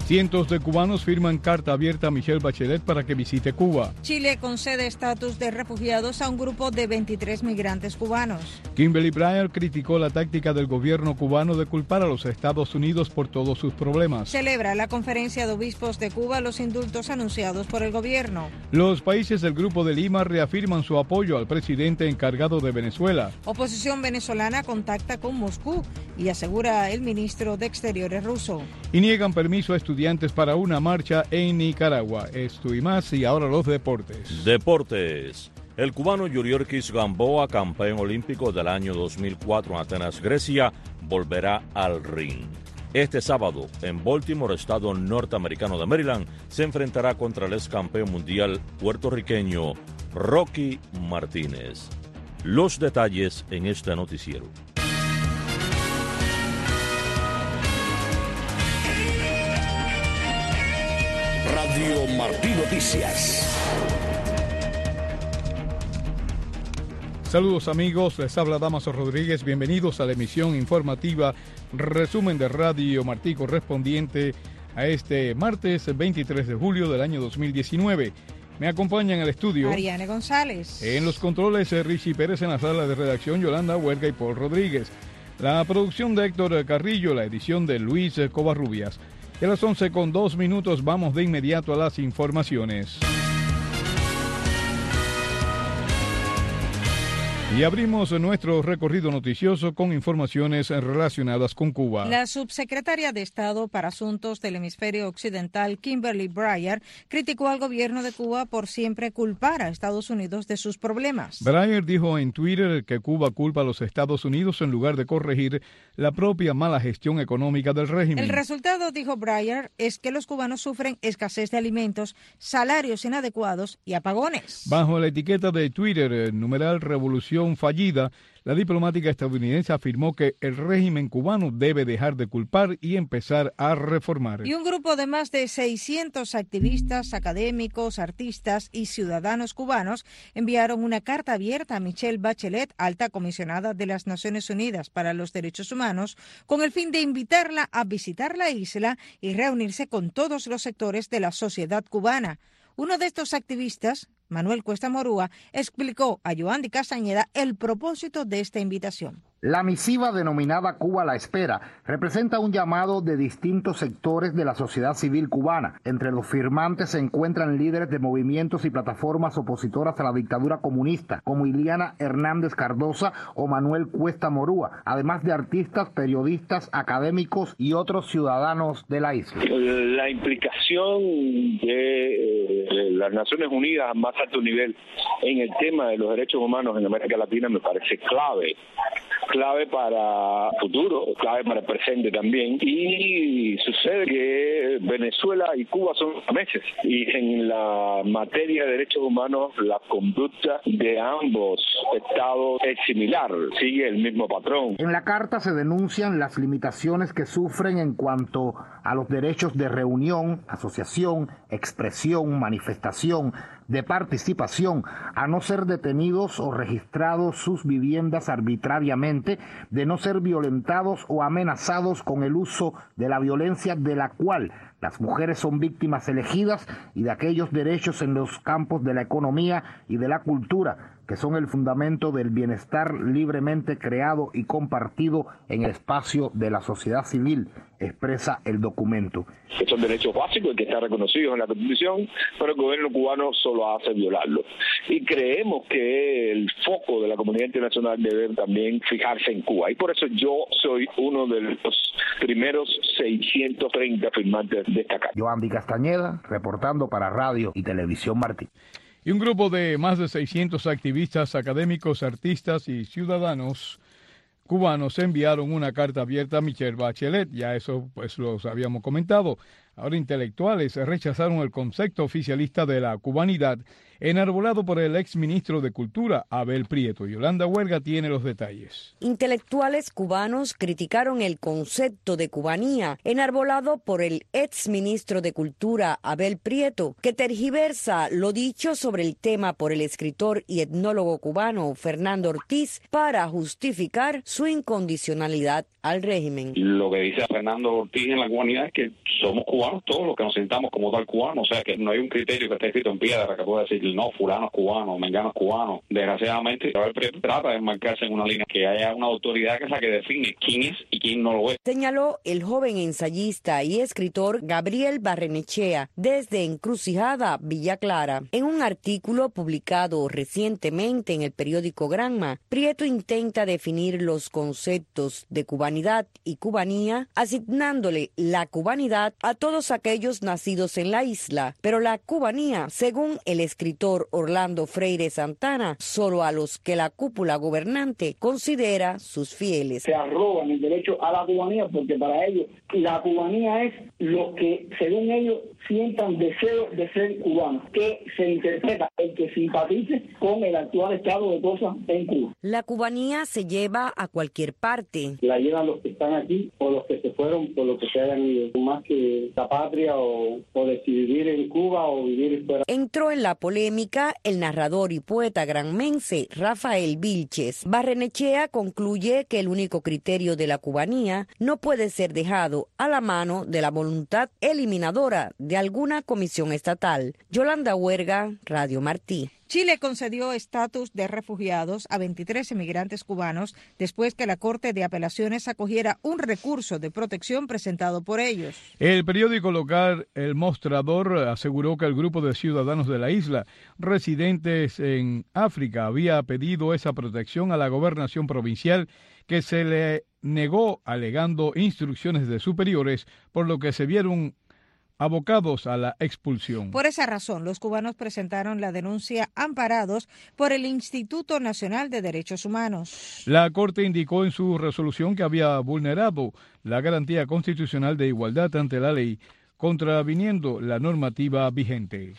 Cientos de cubanos firman carta abierta a Michelle Bachelet para que visite Cuba. Chile concede estatus de refugiados a un grupo de 23 migrantes cubanos. Kimberly Bryant criticó la táctica del gobierno cubano de culpar a los Estados Unidos por todos sus problemas. Celebra la Conferencia de Obispos de Cuba los indultos anunciados por el gobierno. Los países del Grupo de Lima reafirman su apoyo al presidente encargado de Venezuela. Oposición venezolana contacta con Moscú y asegura el ministro de Exteriores ruso. Y niegan permiso a estudiantes para una marcha en Nicaragua. Esto y más, y ahora los deportes. Deportes. El cubano Yuriorkis Gamboa, campeón olímpico del año 2004 en Atenas, Grecia, volverá al ring. Este sábado, en Baltimore, estado norteamericano de Maryland, se enfrentará contra el ex campeón mundial puertorriqueño Rocky Martínez. Los detalles en este noticiero. Radio Martí Noticias. Saludos amigos, les habla Damaso Rodríguez, bienvenidos a la emisión informativa resumen de Radio Martí correspondiente a este martes 23 de julio del año 2019. Me acompaña en el estudio Ariane González. En los controles Richie Pérez, en la sala de redacción Yolanda Huerga y Paul Rodríguez. La producción de Héctor Carrillo, la edición de Luis Covarrubias. Y a las 11:02 vamos de inmediato a las informaciones. Y abrimos nuestro recorrido noticioso con informaciones relacionadas con Cuba. La subsecretaria de Estado para Asuntos del Hemisferio Occidental, Kimberly Bryant, criticó al gobierno de Cuba por siempre culpar a Estados Unidos de sus problemas. Bryant dijo en Twitter que Cuba culpa a los Estados Unidos en lugar de corregir la propia mala gestión económica del régimen. El resultado, dijo Bryant, es que los cubanos sufren escasez de alimentos, salarios inadecuados y apagones. Bajo la etiqueta de Twitter, numeral Revolución fallida, la diplomática estadounidense afirmó que el régimen cubano debe dejar de culpar y empezar a reformar. Y un grupo de más de 600 activistas, académicos, artistas y ciudadanos cubanos enviaron una carta abierta a Michelle Bachelet, alta comisionada de las Naciones Unidas para los Derechos Humanos, con el fin de invitarla a visitar la isla y reunirse con todos los sectores de la sociedad cubana. Uno de estos activistas, Manuel Cuesta Morúa, explicó a Yoandi Castañeda el propósito de esta invitación. La misiva denominada Cuba a la Espera representa un llamado de distintos sectores de la sociedad civil cubana. Entre los firmantes se encuentran líderes de movimientos y plataformas opositoras a la dictadura comunista, como Iliana Hernández Cardosa o Manuel Cuesta Morúa, además de artistas, periodistas, académicos y otros ciudadanos de la isla. La implicación de las Naciones Unidas a más alto nivel en el tema de los derechos humanos en América Latina me parece clave para el futuro, clave para el presente también. Y sucede que Venezuela y Cuba son meses, y en la materia de derechos humanos la conducta de ambos estados es similar, sigue el mismo patrón. En la carta se denuncian las limitaciones que sufren en cuanto a los derechos de reunión, asociación, expresión, manifestación, de participación, a no ser detenidos o registrados sus viviendas arbitrariamente, de no ser violentados o amenazados con el uso de la violencia de la cual las mujeres son víctimas elegidas, y de aquellos derechos en los campos de la economía y de la cultura, que son el fundamento del bienestar libremente creado y compartido en el espacio de la sociedad civil, expresa el documento. Son derechos básicos que están reconocidos en la Constitución, pero el gobierno cubano solo hace violarlos. Y creemos que el foco de la comunidad internacional debe también fijarse en Cuba. Y por eso yo soy uno de los primeros 630 firmantes de esta carta. Yoandi Castañeda, reportando para Radio y Televisión Martí. Y un grupo de más de 600 activistas, académicos, artistas y ciudadanos cubanos enviaron una carta abierta a Michelle Bachelet. Ya eso pues los habíamos comentado. Ahora intelectuales rechazaron el concepto oficialista de la cubanidad enarbolado por el exministro de Cultura, Abel Prieto. Yolanda Huerga tiene los detalles. Intelectuales cubanos criticaron el concepto de cubanía, enarbolado por el exministro de Cultura, Abel Prieto, que tergiversa lo dicho sobre el tema por el escritor y etnólogo cubano Fernando Ortiz para justificar su incondicionalidad al régimen. Lo que dice Fernando Ortiz en la cubanidad es que somos cubanos todos los que nos sentamos como tal cubanos, o sea que no hay un criterio que esté escrito en piedra que pueda decir no, fulano es cubano, mengano es cubano. Desgraciadamente, Abel Prieto trata de enmarcarse en una línea que haya una autoridad que es la que define quién es y quién no lo es. Señaló el joven ensayista y escritor Gabriel Barrenechea desde Encrucijada, Villa Clara. En un artículo publicado recientemente en el periódico Granma, Prieto intenta definir los conceptos de cubanidad y cubanía, asignándole la cubanidad a todos aquellos nacidos en la isla, pero la cubanía, según el escritor Orlando Freire Santana, solo a los que la cúpula gobernante considera sus fieles. Se arrogan el derecho a la cubanía porque para ellos la cubanía es lo que, según ellos, sientan deseo de ser cubanos, que se interpreta el que simpatice con el actual estado de cosas en Cuba. La cubanía se lleva a cualquier parte. La llevan los que están aquí o los que se fueron por lo que se hayan ido, más que la patria o decidir vivir en Cuba o vivir fuera. Entró en la polémica el narrador y poeta granmense Rafael Vilches. Barrenechea concluye que el único criterio de la cubanía no puede ser dejado a la mano de la voluntad eliminadora de alguna comisión estatal. Yolanda Huerga, Radio Martí. Chile concedió estatus de refugiados a 23 inmigrantes cubanos después que la Corte de Apelaciones acogiera un recurso de protección presentado por ellos. El periódico local El Mostrador aseguró que el grupo de ciudadanos de la isla residentes en África había pedido esa protección a la gobernación provincial, que se le negó alegando instrucciones de superiores, por lo que se vieron abocados a la expulsión. Por esa razón, los cubanos presentaron la denuncia amparados por el Instituto Nacional de Derechos Humanos. La Corte indicó en su resolución que había vulnerado la garantía constitucional de igualdad ante la ley, contraviniendo la normativa vigente.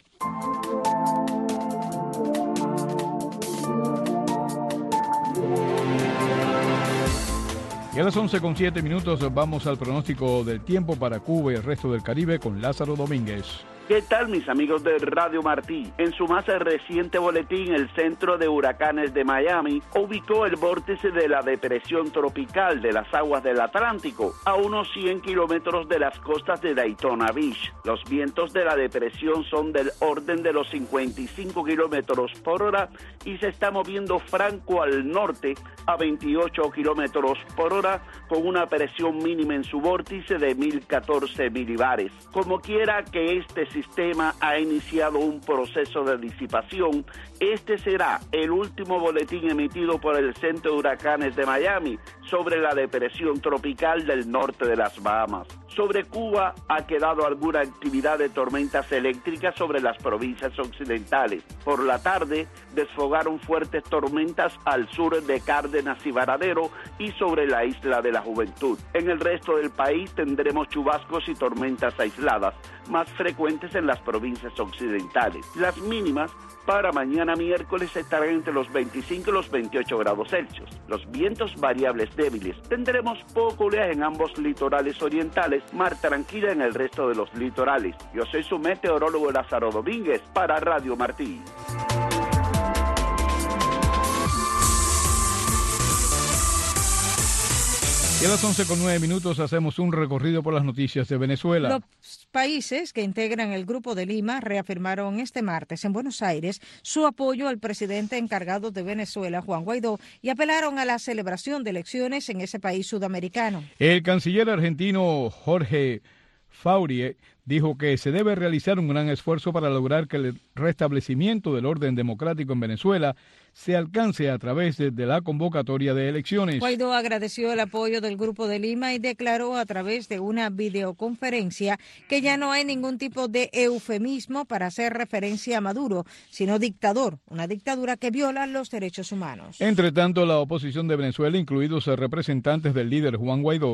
Y a las 11:07 vamos al pronóstico del tiempo para Cuba y el resto del Caribe con Lázaro Domínguez. ¿Qué tal, mis amigos de Radio Martí? En su más reciente boletín, el Centro de Huracanes de Miami ubicó el vórtice de la depresión tropical de las aguas del Atlántico a unos 100 kilómetros de las costas de Daytona Beach. Los vientos de la depresión son del orden de los 55 kilómetros por hora y se está moviendo franco al norte a 28 kilómetros por hora con una presión mínima en su vórtice de 1014 milibares. Como quiera que este sistema ha iniciado un proceso de disipación, este será el último boletín emitido por el Centro de Huracanes de Miami sobre la depresión tropical del norte de las Bahamas. Sobre Cuba ha quedado alguna actividad de tormentas eléctricas sobre las provincias occidentales. Por la tarde desfogaron fuertes tormentas al sur de Cárdenas y Varadero y sobre la isla de la Juventud. En el resto del país tendremos chubascos y tormentas aisladas, más frecuentes en las provincias occidentales. Las mínimas para mañana miércoles estarán entre los 25 y los 28 grados Celsius. Los vientos variables débiles. Tendremos poco oleaje en ambos litorales orientales, mar tranquila en el resto de los litorales. Yo soy su meteorólogo Lázaro Domínguez para Radio Martí. Y a las 11:09 hacemos un recorrido por las noticias de Venezuela. Los países que integran el Grupo de Lima reafirmaron este martes en Buenos Aires su apoyo al presidente encargado de Venezuela, Juan Guaidó, y apelaron a la celebración de elecciones en ese país sudamericano. El canciller argentino Jorge Faurie dijo que se debe realizar un gran esfuerzo para lograr que el restablecimiento del orden democrático en Venezuela se alcance a través de la convocatoria de elecciones. Guaidó agradeció el apoyo del Grupo de Lima y declaró a través de una videoconferencia que ya no hay ningún tipo de eufemismo para hacer referencia a Maduro, sino dictador, una dictadura que viola los derechos humanos. Entre tanto, la oposición de Venezuela, incluidos representantes del líder Juan Guaidó,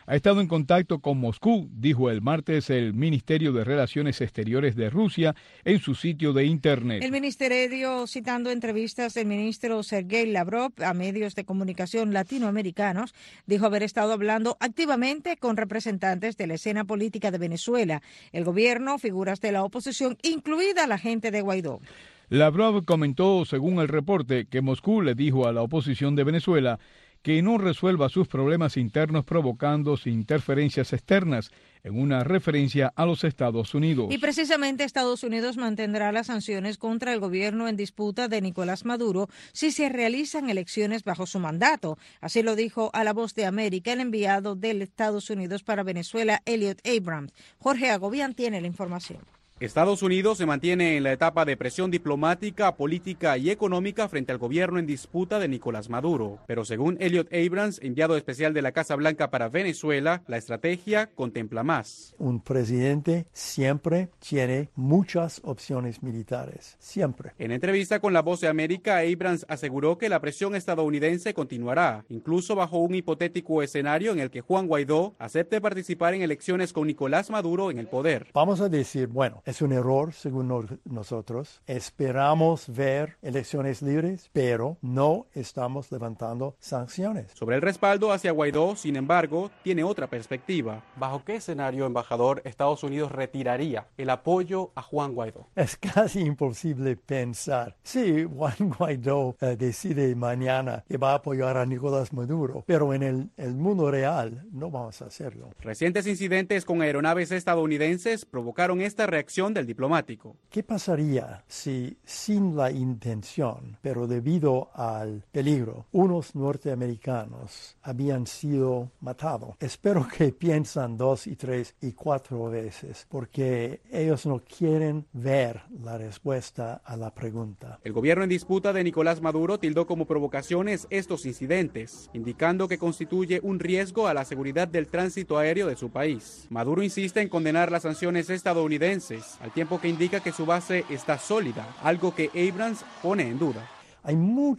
ha estado en contacto con Moscú, dijo el martes el Ministerio de Relaciones Exteriores de Rusia en su sitio de Internet. El ministerio, citando entrevistas del ministro Sergei Lavrov a medios de comunicación latinoamericanos, dijo haber estado hablando activamente con representantes de la escena política de Venezuela, el gobierno, figuras de la oposición, incluida la gente de Guaidó. Lavrov comentó, según el reporte, que Moscú le dijo a la oposición de Venezuela que no resuelva sus problemas internos provocando interferencias externas, en una referencia a los Estados Unidos. Y precisamente Estados Unidos mantendrá las sanciones contra el gobierno en disputa de Nicolás Maduro si se realizan elecciones bajo su mandato. Así lo dijo a La Voz de América el enviado de Estados Unidos para Venezuela, Elliot Abrams. Jorge Agobián tiene la información. Estados Unidos se mantiene en la etapa de presión diplomática, política y económica frente al gobierno en disputa de Nicolás Maduro. Pero según Elliot Abrams, enviado especial de la Casa Blanca para Venezuela, la estrategia contempla más. Un presidente siempre tiene muchas opciones militares, siempre. En entrevista con La Voz de América, Abrams aseguró que la presión estadounidense continuará, incluso bajo un hipotético escenario en el que Juan Guaidó acepte participar en elecciones con Nicolás Maduro en el poder. Vamos a decir, bueno, es un error según nosotros. Esperamos ver elecciones libres, pero no estamos levantando sanciones. Sobre el respaldo hacia Guaidó, sin embargo, tiene otra perspectiva. ¿Bajo qué escenario, embajador, Estados Unidos retiraría el apoyo a Juan Guaidó? Es casi imposible pensar. Sí, Juan Guaidó decide mañana que va a apoyar a Nicolás Maduro, pero en el mundo real no vamos a hacerlo. Recientes incidentes con aeronaves estadounidenses provocaron esta reacción del diplomático. ¿Qué pasaría si, sin la intención, pero debido al peligro, unos norteamericanos habían sido matados? Espero que piensan 2 y 3 y 4 veces, porque ellos no quieren ver la respuesta a la pregunta. El gobierno en disputa de Nicolás Maduro tildó como provocaciones estos incidentes, indicando que constituye un riesgo a la seguridad del tránsito aéreo de su país. Maduro insiste en condenar las sanciones estadounidenses, al tiempo que indica que su base está sólida, algo que Abrams pone en duda. Hay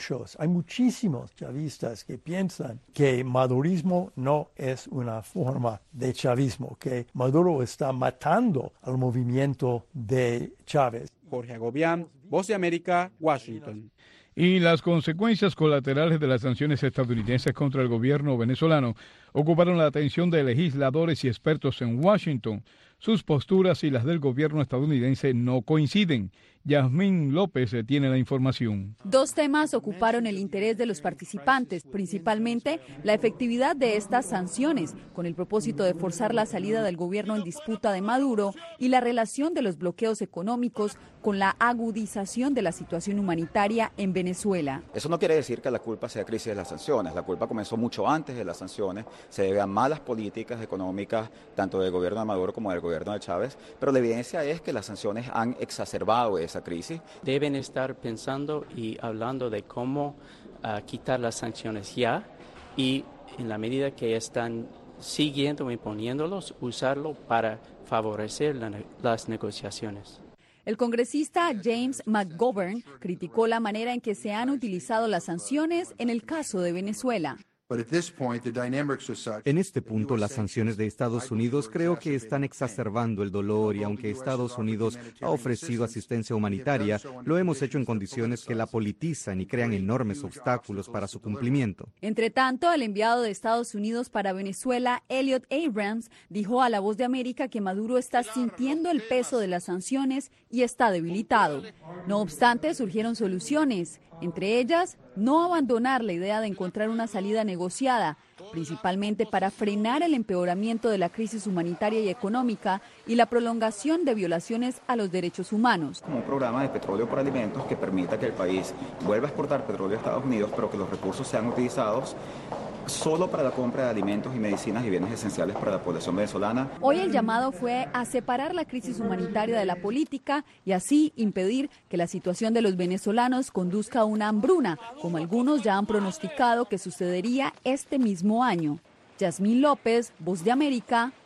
muchísimos chavistas que piensan que madurismo no es una forma de chavismo, que Maduro está matando al movimiento de Chávez. Jorge Agobián, Voz de América, Washington. Y las consecuencias colaterales de las sanciones estadounidenses contra el gobierno venezolano ocuparon la atención de legisladores y expertos en Washington. Sus posturas y las del gobierno estadounidense no coinciden. Yasmín López tiene la información. 2 temas ocuparon el interés de los participantes, principalmente la efectividad de estas sanciones, con el propósito de forzar la salida del gobierno en disputa de Maduro, y la relación de los bloqueos económicos con la agudización de la situación humanitaria en Venezuela. Eso no quiere decir que la culpa sea crisis de las sanciones. La culpa comenzó mucho antes de las sanciones. Se debe a malas políticas económicas, tanto del gobierno de Maduro como del gobierno de Chávez, pero la evidencia es que las sanciones han exacerbado esa crisis. Deben estar pensando y hablando de cómo quitar las sanciones ya, y en la medida que están siguiendo imponiéndolos, usarlo para favorecer las negociaciones. El congresista James McGovern criticó la manera en que se han utilizado las sanciones en el caso de Venezuela. En este punto, las sanciones de Estados Unidos creo que están exacerbando el dolor, y aunque Estados Unidos ha ofrecido asistencia humanitaria, lo hemos hecho en condiciones que la politizan y crean enormes obstáculos para su cumplimiento. Entre tanto, el enviado de Estados Unidos para Venezuela, Elliot Abrams, dijo a La Voz de América que Maduro está sintiendo el peso de las sanciones y está debilitado. No obstante, surgieron soluciones. Entre ellas, no abandonar la idea de encontrar una salida negociada, principalmente para frenar el empeoramiento de la crisis humanitaria y económica y la prolongación de violaciones a los derechos humanos. Como un programa de petróleo por alimentos que permita que el país vuelva a exportar petróleo a Estados Unidos, pero que los recursos sean utilizados solo para la compra de alimentos y medicinas y bienes esenciales para la población venezolana. Hoy el llamado fue a separar la crisis humanitaria de la política y así impedir que la situación de los venezolanos conduzca a una hambruna, como algunos ya han pronosticado que sucedería este mismo año. Yasmín López, Voz de América,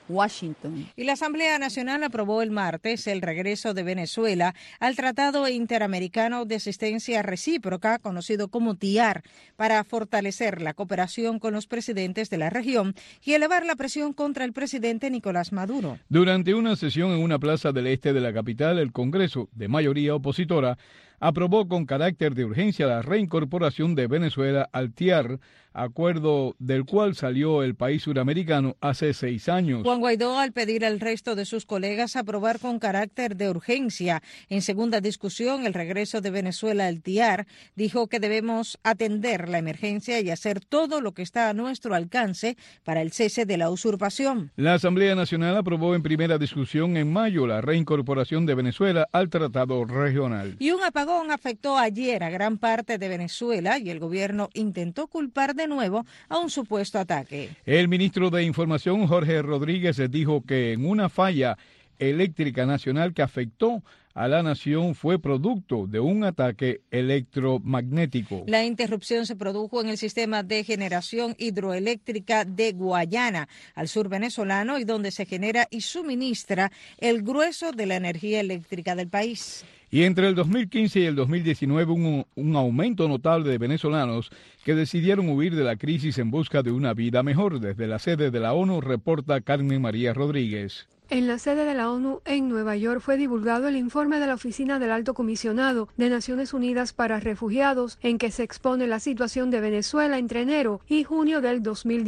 Washington. Y la Asamblea Nacional aprobó el martes el regreso de Venezuela al Tratado Interamericano de Asistencia Recíproca, conocido como TIAR, para fortalecer la cooperación con los presidentes de la región y elevar la presión contra el presidente Nicolás Maduro. Durante una sesión en una plaza del este de la capital, el Congreso, de mayoría opositora, aprobó con carácter de urgencia la reincorporación de Venezuela al TIAR, acuerdo del cual salió el país suramericano hace 6 años. Juan Guaidó, al pedir al resto de sus colegas aprobar con carácter de urgencia en segunda discusión el regreso de Venezuela al TIAR, dijo que debemos atender la emergencia y hacer todo lo que está a nuestro alcance para el cese de la usurpación. La Asamblea Nacional aprobó en primera discusión en mayo la reincorporación de Venezuela al tratado regional. Y un apagón afectó ayer a gran parte de Venezuela y el gobierno intentó culpar de nuevo a un supuesto ataque. El ministro de Información, Jorge Rodríguez, dijo que en una falla eléctrica nacional que afectó a la nación fue producto de un ataque electromagnético. La interrupción se produjo en el sistema de generación hidroeléctrica de Guayana, al sur venezolano, y donde se genera y suministra el grueso de la energía eléctrica del país. Y entre el 2015 y el 2019 hubo un aumento notable de venezolanos que decidieron huir de la crisis en busca de una vida mejor. Desde la sede de la ONU, reporta Carmen María Rodríguez. En la sede de la ONU en Nueva York fue divulgado el informe de la Oficina del Alto Comisionado de Naciones Unidas para Refugiados, en que se expone la situación de Venezuela entre enero y junio del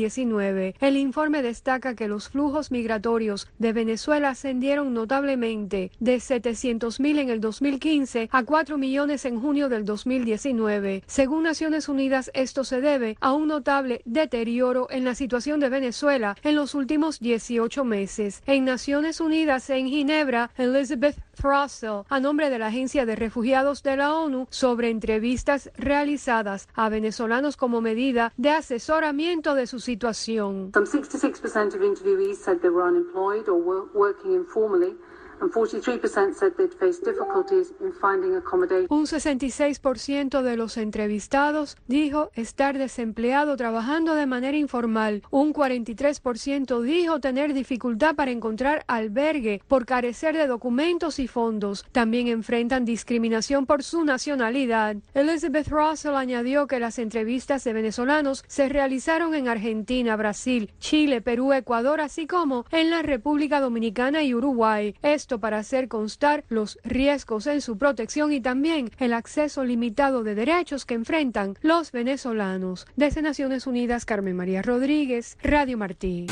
2019. El informe destaca que los flujos migratorios de Venezuela ascendieron notablemente de 700.000 en el 2015 a 4 millones en junio del 2019. Según Naciones Unidas, esto se debe a un notable deterioro en la situación de Venezuela en los últimos 18 meses. En Naciones Unidas en Ginebra, Elizabeth Throssell, a nombre de la Agencia de Refugiados de la ONU, sobre entrevistas realizadas a venezolanos como medida de asesoramiento de su situación. Some 66% of interviewees said they were unemployed or were working informally. And 43% said they'd faced difficulties in finding accommodation. Un 66% de los entrevistados dijo estar desempleado trabajando de manera informal. Un 43% dijo tener dificultad para encontrar albergue por carecer de documentos y fondos. También enfrentan discriminación por su nacionalidad. Elizabeth Russell añadió que las entrevistas de venezolanos se realizaron en Argentina, Brasil, Chile, Perú, Ecuador, así como en la República Dominicana y Uruguay. Esto para hacer constar los riesgos en su protección y también el acceso limitado de derechos que enfrentan los venezolanos. Desde Naciones Unidas, Carmen María Rodríguez, Radio Martí.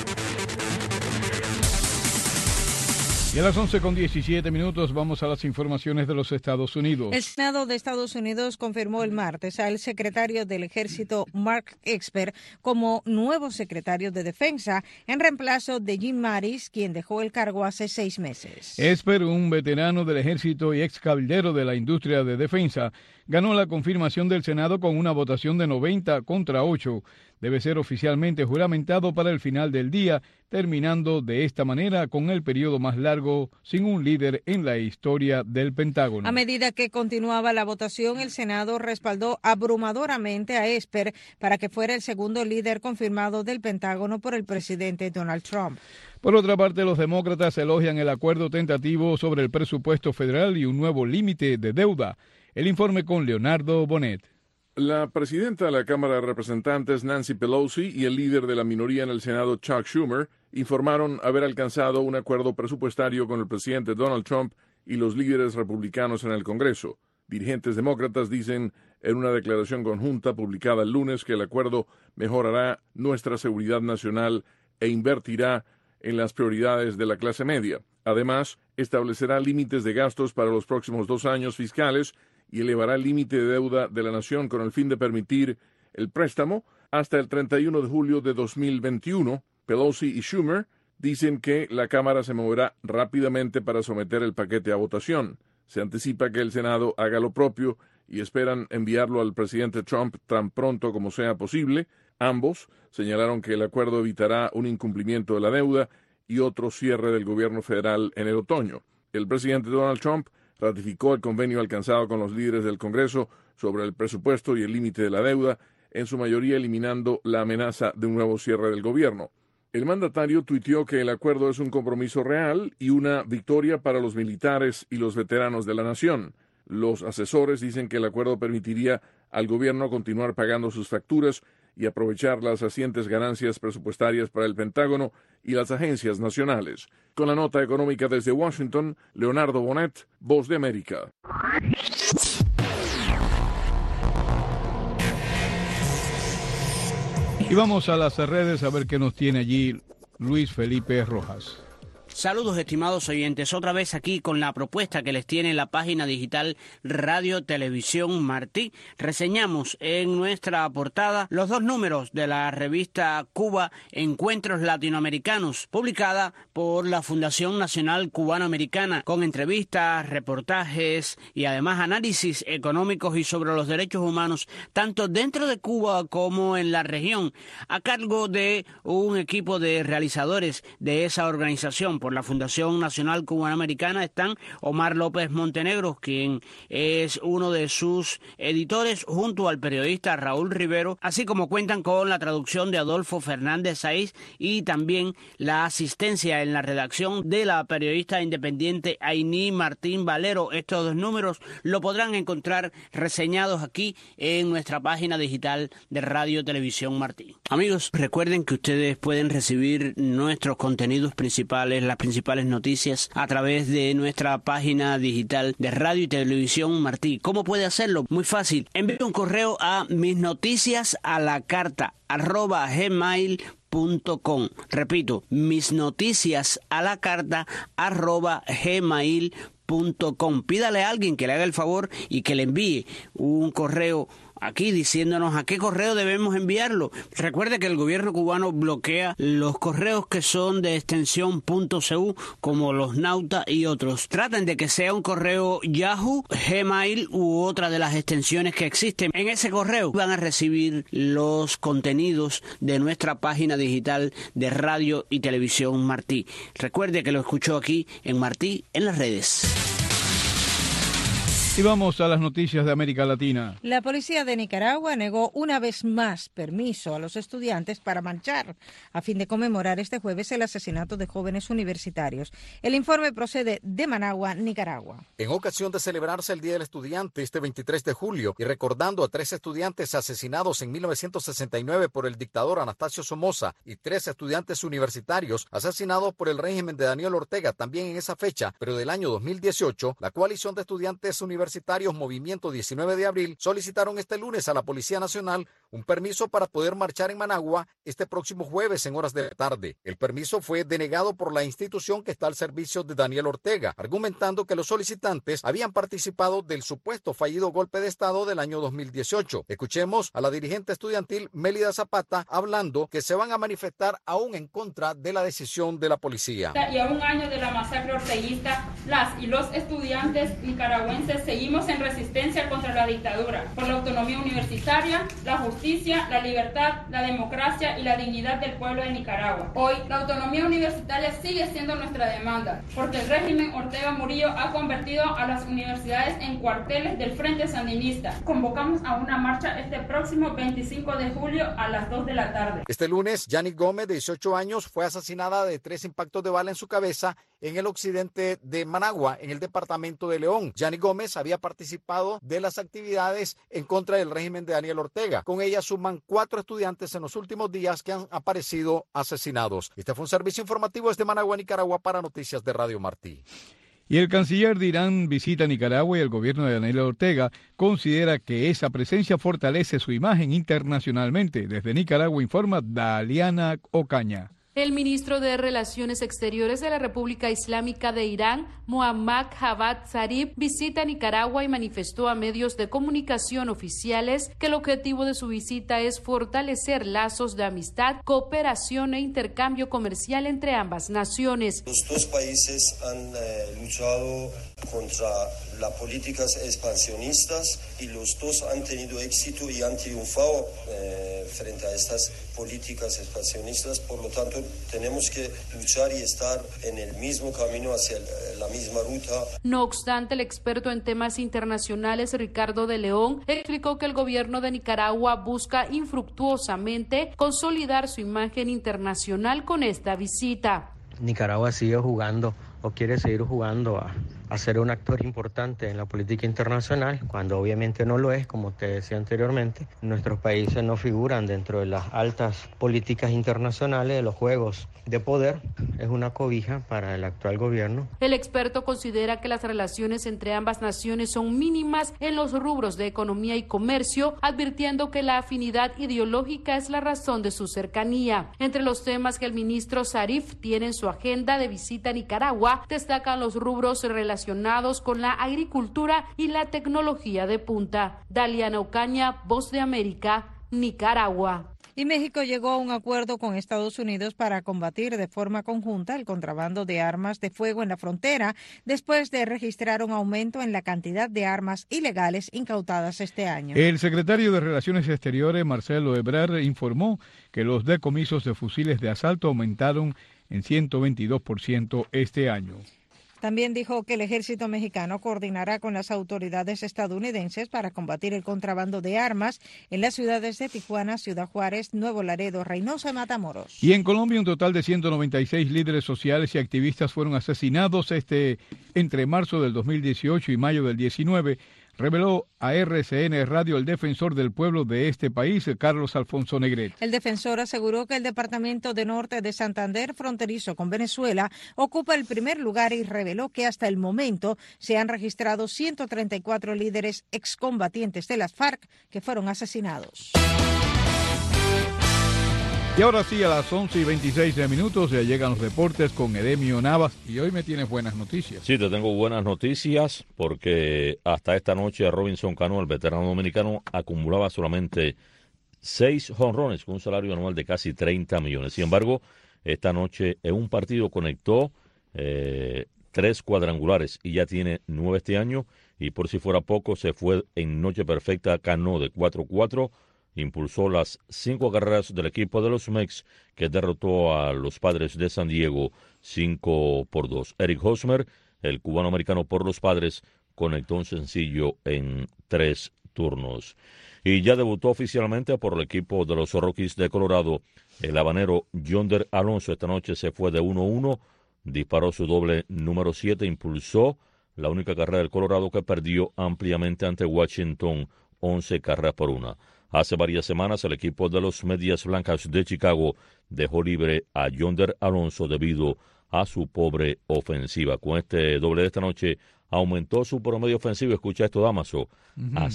Y a las 11:17 vamos a las informaciones de los Estados Unidos. El Senado de Estados Unidos confirmó el martes al secretario del Ejército Mark Esper como nuevo secretario de Defensa en reemplazo de Jim Mattis, quien dejó el cargo hace 6 meses. Esper, un veterano del Ejército y ex cabildero de la industria de defensa, ganó la confirmación del Senado con una votación de 90 contra 8. Debe ser oficialmente juramentado para el final del día, terminando de esta manera con el periodo más largo sin un líder en la historia del Pentágono. A medida que continuaba la votación, el Senado respaldó abrumadoramente a Esper para que fuera el segundo líder confirmado del Pentágono por el presidente Donald Trump. Por otra parte, los demócratas elogian el acuerdo tentativo sobre el presupuesto federal y un nuevo límite de deuda. El informe con Leonardo Bonet. La presidenta de la Cámara de Representantes, Nancy Pelosi, y el líder de la minoría en el Senado, Chuck Schumer, informaron haber alcanzado un acuerdo presupuestario con el presidente Donald Trump y los líderes republicanos en el Congreso. Dirigentes demócratas dicen en una declaración conjunta publicada el lunes que el acuerdo mejorará nuestra seguridad nacional e invertirá en las prioridades de la clase media. Además, establecerá límites de gastos para los próximos 2 años fiscales y elevará el límite de deuda de la nación con el fin de permitir el préstamo hasta el 31 de julio de 2021. Pelosi y Schumer dicen que la Cámara se moverá rápidamente para someter el paquete a votación. Se anticipa que el Senado haga lo propio y esperan enviarlo al presidente Trump tan pronto como sea posible. Ambos señalaron que el acuerdo evitará un incumplimiento de la deuda y otro cierre del gobierno federal en el otoño. El presidente Donald Trump ratificó el convenio alcanzado con los líderes del Congreso sobre el presupuesto y el límite de la deuda, en su mayoría eliminando la amenaza de un nuevo cierre del gobierno. El mandatario tuiteó que el acuerdo es un compromiso real y una victoria para los militares y los veteranos de la nación. Los asesores dicen que el acuerdo permitiría al gobierno continuar pagando sus facturas y aprovechar las recientes ganancias presupuestarias para el Pentágono y las agencias nacionales. Con la nota económica desde Washington, Leonardo Bonet, Voz de América. Y vamos a las redes a ver qué nos tiene allí Luis Felipe Rojas. Saludos, estimados oyentes, otra vez aquí con la propuesta que les tiene la página digital Radio Televisión Martí. Reseñamos en nuestra portada los 2 números de la revista Cuba Encuentros Latinoamericanos, publicada por la Fundación Nacional Cubano-Americana, con entrevistas, reportajes y además análisis económicos y sobre los derechos humanos, tanto dentro de Cuba como en la región, a cargo de un equipo de realizadores de esa organización. Por la Fundación Nacional Cubanoamericana están Omar López Montenegro, quien es uno de sus editores, junto al periodista Raúl Rivero, así como cuentan con la traducción de Adolfo Fernández Saiz y también la asistencia en la redacción de la periodista independiente Ainí Martín Valero. Estos 2 números lo podrán encontrar reseñados aquí en nuestra página digital de Radio Televisión Martí. Amigos, recuerden que ustedes pueden recibir nuestros contenidos principales, las principales noticias, a través de nuestra página digital de Radio y Televisión Martí. ¿Cómo puede hacerlo? Muy fácil. Envíe un correo a misnoticiasalacarta@gmail.com. Repito, misnoticiasalacarta@gmail.com. Pídale a alguien que le haga el favor y que le envíe un correo aquí diciéndonos a qué correo debemos enviarlo. Recuerde que el gobierno cubano bloquea los correos que son de extensión .cu, como los Nauta y otros. Traten de que sea un correo Yahoo, Gmail u otra de las extensiones que existen. En ese correo van a recibir los contenidos de nuestra página digital de Radio y Televisión Martí. Recuerde que lo escuchó aquí en Martí en las redes. Y vamos a las noticias de América Latina. La policía de Nicaragua negó una vez más permiso a los estudiantes para marchar, a fin de conmemorar este jueves el asesinato de jóvenes universitarios. El informe procede de Managua, Nicaragua. En ocasión de celebrarse el Día del Estudiante este 23 de julio y recordando a 3 estudiantes asesinados en 1969 por el dictador Anastasio Somoza y 3 estudiantes universitarios asesinados por el régimen de Daniel Ortega también en esa fecha, pero del año 2018, la coalición de estudiantes universitarios Movimiento 19 de Abril solicitaron este lunes a la Policía Nacional un permiso para poder marchar en Managua este próximo jueves en horas de la tarde. El permiso fue denegado por la institución que está al servicio de Daniel Ortega, argumentando que los solicitantes habían participado del supuesto fallido golpe de Estado del año 2018. Escuchemos a la dirigente estudiantil Mélida Zapata hablando que se van a manifestar aún en contra de la decisión de la policía. Y a un año de la masacre orteguista, las y los estudiantes nicaragüenses seguimos en resistencia contra la dictadura, por la autonomía universitaria, la justicia, la libertad, la democracia y la dignidad del pueblo de Nicaragua. Hoy, la autonomía universitaria sigue siendo nuestra demanda, porque el régimen Ortega Murillo ha convertido a las universidades en cuarteles del Frente Sandinista. Convocamos a una marcha este próximo 25 de julio a las 2 de la tarde. Este lunes, Yannick Gómez, de 18 años, fue asesinada de 3 impactos de bala en su cabeza en el occidente de Managua, en el departamento de León. Yannick Gómez había participado de las actividades en contra del régimen de Daniel Ortega. Con ella suman 4 estudiantes en los últimos días que han aparecido asesinados. Este fue un servicio informativo desde Managua, Nicaragua, para Noticias de Radio Martí. Y el canciller de Irán visita Nicaragua y el gobierno de Daniel Ortega considera que esa presencia fortalece su imagen internacionalmente. Desde Nicaragua informa Daliana Ocaña. El ministro de Relaciones Exteriores de la República Islámica de Irán, Mohammad Javad Zarif, visita Nicaragua y manifestó a medios de comunicación oficiales que el objetivo de su visita es fortalecer lazos de amistad, cooperación e intercambio comercial entre ambas naciones. Los 2 países han luchado contra las políticas expansionistas y los 2 han tenido éxito y han triunfado frente a estas políticas expansionistas, por lo tanto tenemos que luchar y estar en el mismo camino hacia la misma ruta. No obstante, el experto en temas internacionales Ricardo de León explicó que el gobierno de Nicaragua busca infructuosamente consolidar su imagen internacional con esta visita. Nicaragua sigue jugando o quiere seguir jugando a ser un actor importante en la política internacional, cuando obviamente no lo es, como te decía anteriormente. Nuestros países no figuran dentro de las altas políticas internacionales de los juegos de poder. Es una cobija para el actual gobierno. El experto considera que las relaciones entre ambas naciones son mínimas en los rubros de economía y comercio, advirtiendo que la afinidad ideológica es la razón de su cercanía. Entre los temas que el ministro Zarif tiene en su agenda de visita a Nicaragua, destacan los rubros relacionados con la agricultura y la tecnología de punta. Daliana Ocaña, Voz de América, Nicaragua. Y México llegó a un acuerdo con Estados Unidos para combatir de forma conjunta el contrabando de armas de fuego en la frontera, después de registrar un aumento en la cantidad de armas ilegales incautadas este año. El secretario de Relaciones Exteriores, Marcelo Ebrard, informó que los decomisos de fusiles de asalto aumentaron en 122% este año. También dijo que el ejército mexicano coordinará con las autoridades estadounidenses para combatir el contrabando de armas en las ciudades de Tijuana, Ciudad Juárez, Nuevo Laredo, Reynosa y Matamoros. Y en Colombia un total de 196 líderes sociales y activistas fueron asesinados entre marzo del 2018 y mayo del 19, reveló a RCN Radio el defensor del pueblo de este país, Carlos Alfonso Negret. El defensor aseguró que el departamento de Norte de Santander, fronterizo con Venezuela, ocupa el primer lugar y reveló que hasta el momento se han registrado 134 líderes excombatientes de las FARC que fueron asesinados. Y ahora sí, a las 11:26 ya llegan los deportes con Edemio Navas. Y hoy me tienes buenas noticias. Sí, te tengo buenas noticias porque hasta esta noche Robinson Cano, el veterano dominicano, acumulaba solamente 6 jonrones con un salario anual de casi 30 millones. Sin embargo, esta noche en un partido conectó 3 cuadrangulares y ya tiene 9 este año. Y por si fuera poco, se fue en noche perfecta Cano de 4-4. Impulsó las 5 carreras del equipo de los Mex, que derrotó a los Padres de San Diego 5-2. Eric Hosmer, el cubano-americano por los Padres, conectó un sencillo en 3 turnos. Y ya debutó oficialmente por el equipo de los Rockies de Colorado. El habanero Yonder Alonso esta noche se fue de 1-1, disparó su doble número 7, impulsó la única carrera del Colorado que perdió ampliamente ante Washington, 11 carreras-1. Hace varias semanas el equipo de los Medias Blancas de Chicago dejó libre a Yonder Alonso debido a su pobre ofensiva. Con este doble de esta noche aumentó su promedio ofensivo, escucha esto, Damaso, a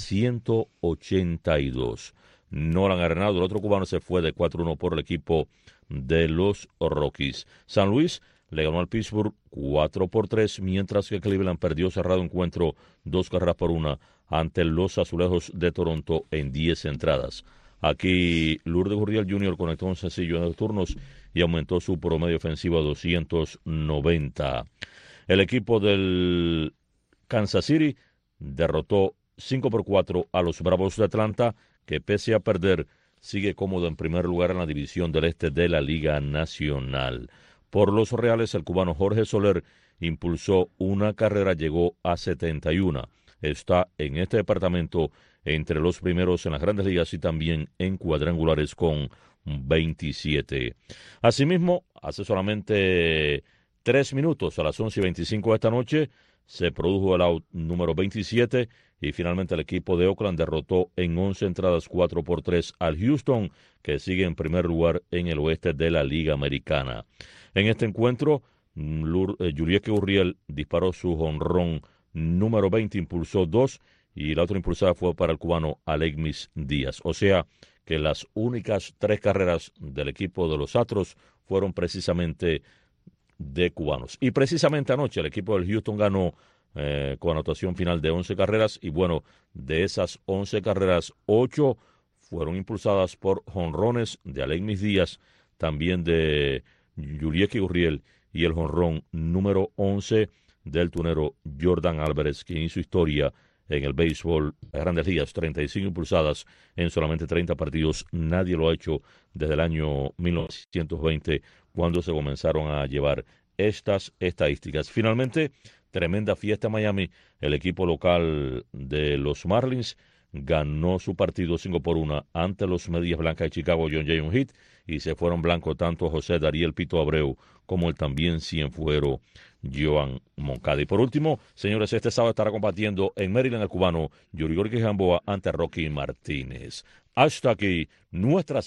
182. Nolan Arenado, el otro cubano, se fue de 4-1 por el equipo de los Rockies. San Luis le ganó al Pittsburgh 4-3, mientras que Cleveland perdió cerrado encuentro 2-1 ante los Azulejos de Toronto en 10 entradas. Aquí Lourdes Gurriel Jr. conectó un sencillo en 2 turnos y aumentó su promedio ofensivo a 290. El equipo del Kansas City derrotó 5-4 a los Bravos de Atlanta, que pese a perder sigue cómodo en primer lugar en la división del este de la Liga Nacional. Por los Reales, el cubano Jorge Soler impulsó una carrera, llegó a 71. Está en este departamento entre los primeros en las grandes ligas y también en cuadrangulares con 27. Asimismo, hace solamente 3 minutos, a las 11:25 de esta noche, se produjo el out número 27 y finalmente el equipo de Oakland derrotó en 11 entradas 4-3 al Houston, que sigue en primer lugar en el oeste de la Liga Americana. En este encuentro, Yurieke Gurriel disparó su jonrón número 20, impulsó 2 y la otra impulsada fue para el cubano Alegmis Díaz. O sea que las únicas 3 carreras del equipo de los Astros fueron precisamente de cubanos. Y precisamente anoche el equipo del Houston ganó con anotación final de 11 carreras y bueno, de esas 11 carreras, 8 fueron impulsadas por jonrones de Alegmis Díaz, también de Yurieke Gurriel y el jonrón número 11 del tunero Jordan Álvarez, quien hizo historia en el béisbol Grandes Ligas, 35 impulsadas en solamente 30 partidos. Nadie lo ha hecho desde el año 1920, cuando se comenzaron a llevar estas estadísticas. Finalmente, tremenda fiesta en Miami. El equipo local de los Marlins ganó su partido 5-1 ante los Medias Blancas de Chicago, John Jayon Heat, y se fueron blancos tanto José Dariel Pito Abreu como el también cienfuero Joan Moncada. Y por último, señores, este sábado estará combatiendo en Maryland el cubano Yurigorgi Gamboa ante Rocky Martínez. Hasta aquí nuestras